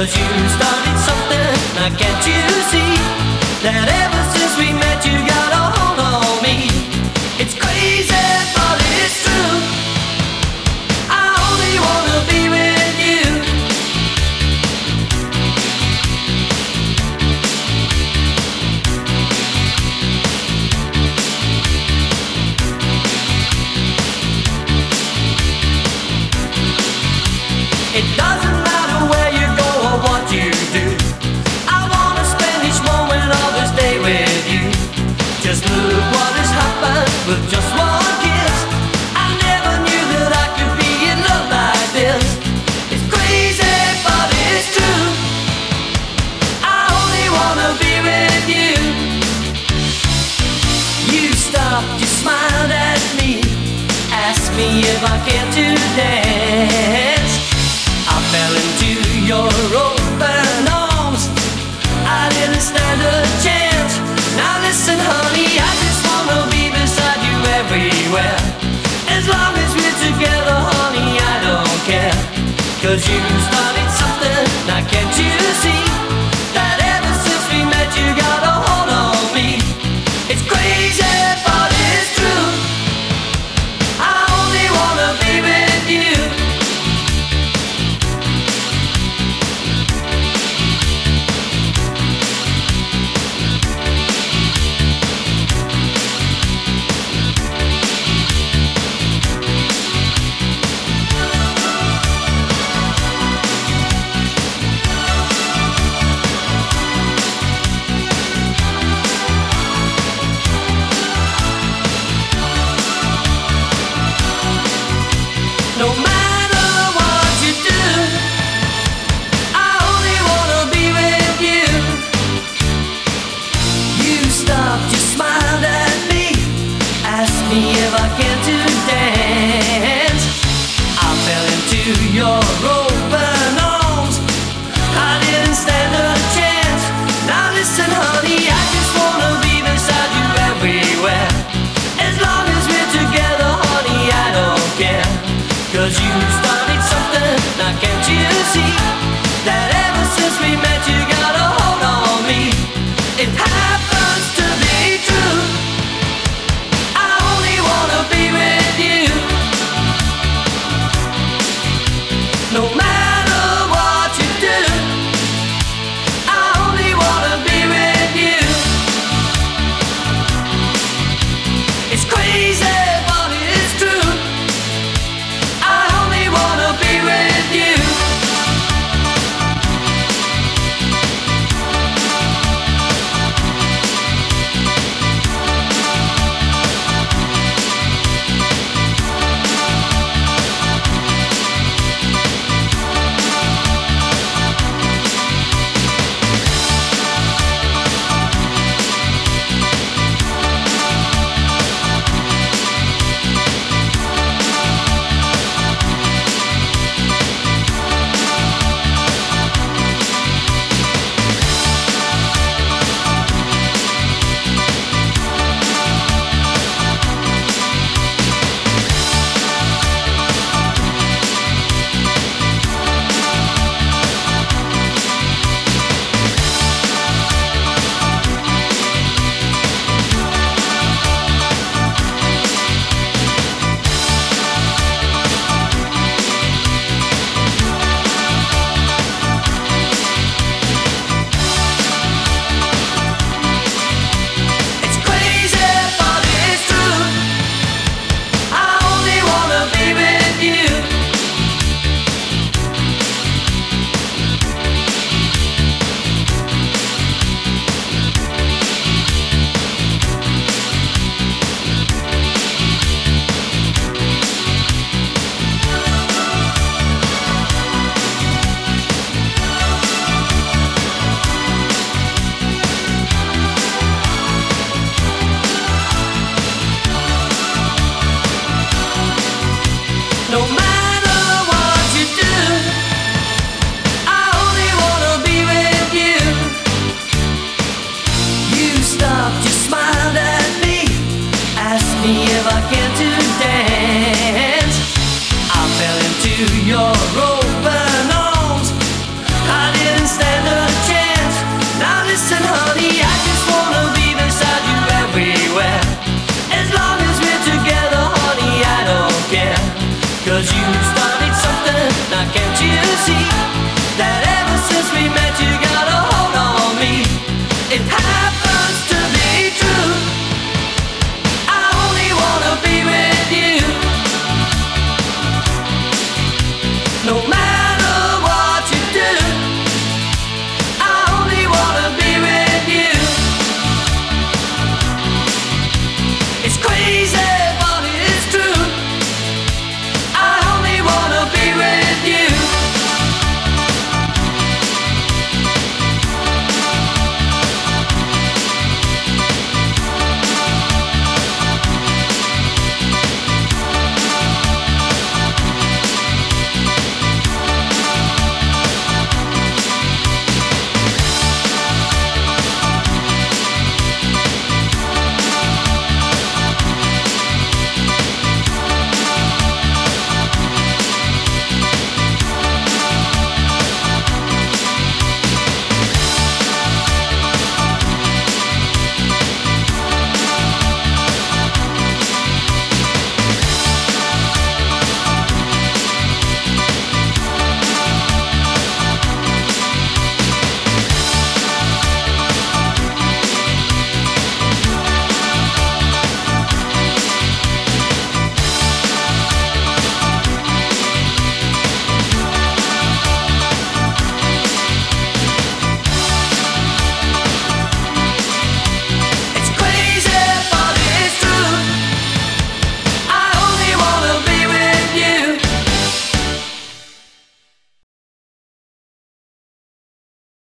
'Cause you started something, now can't you see that ever since we met you got a hold on me? It's crazy but it's true, I only wanna be with you. It doesn't matter where you go or what you do, I wanna spend each moment of this day with you. Just look what has happened with just one kiss. I never knew that I could be in love like this. It's crazy but it's true, I only wanna be with you. You stopped, you smiled at me, asked me if I cared to dance. I fell into your open arms, I didn't stand a chance. Now listen honey, I just wanna be beside you everywhere. As long as we're together honey, I don't care. 'Cause you started something,